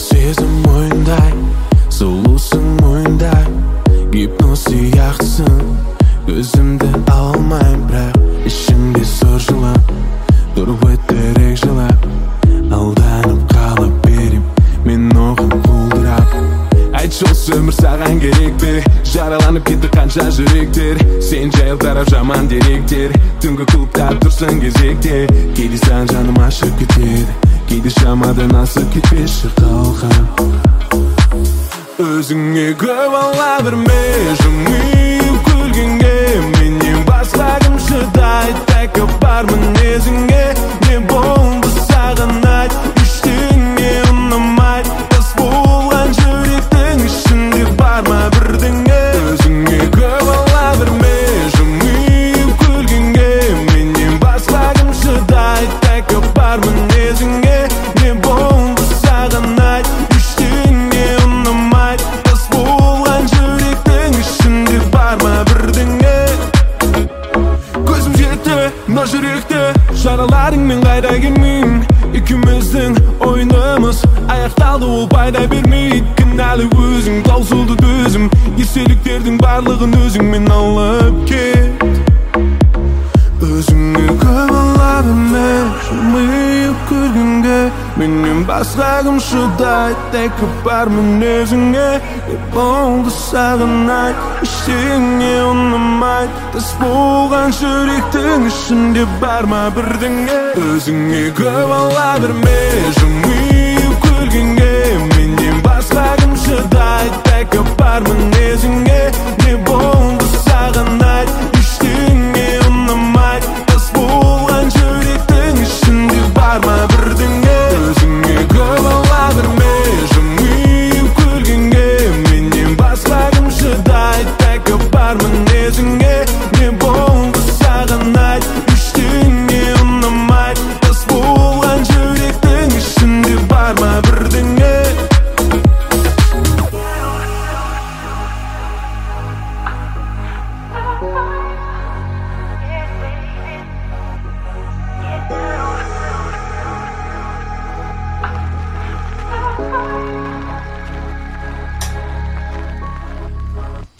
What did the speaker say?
сезім мойындай, сұлусың мойындай, гипноз сияқтысың. Көзімді ала алмайм, бірақ ішімде зор жылап, тұрып өттерек жылап, алданып қалап берем мен оған құлдырап. Айтшы осы өмір саған керек пе? Жараланып кетті қанша жүректер, сен жайыл тарап жаман деректер. Түнгі клубта тұрсың кезекте, кейде сан жаным ашып кетеді, кейде шамадан асып кетпеші қалған. Өзіңе көп ала берме, жымиып күлгенге, менен басқа кім шыдайды? Тәкаппар мінезіңе, не болды саған айт? Ештеңе ұнамайды, тас болған жүректің ішінде бар ма бірдеңе? Өзіңе көп ала берме, жымиып күлгенге, менен басқа кім шыдайды? Тәкаппар мінезіңе, не болды саған айт? Ештеңе ұнамайды, тас болған жүректің ішінде бар ма бірдеңе? Көзім жетті мына жүректі, жараларыңмен қайда келмеймін. Екеуміздің ойынымыз аяқталды, ол пайда бермейді. Кінәлі өзің, таусылды төзім, естеліктердің барлығын өзіңмен алып кет. Өзіңе көп ала берме, жымиып күлгенге, менен басқа кім шыдайды? Тәкаппар мінезіңе, не болды саған айт? Ештеңе ұнамайды, тас болған жүректің ішінде бар ма бірдеңе? Өзіңе көп ала берме, жымиып күлгенге, менен басқа кім шыдайды? Тәкаппар мінезіңе, не болды саған айт? Ештеңе ұнамайды, тас болған жүректің ішінде бар ма бірдеңе? Өзіңе көп ала берме, жымиып күлгенге, менен басқа кім шыдайды? Тәкаппар мінезіңе, не болды саған айт?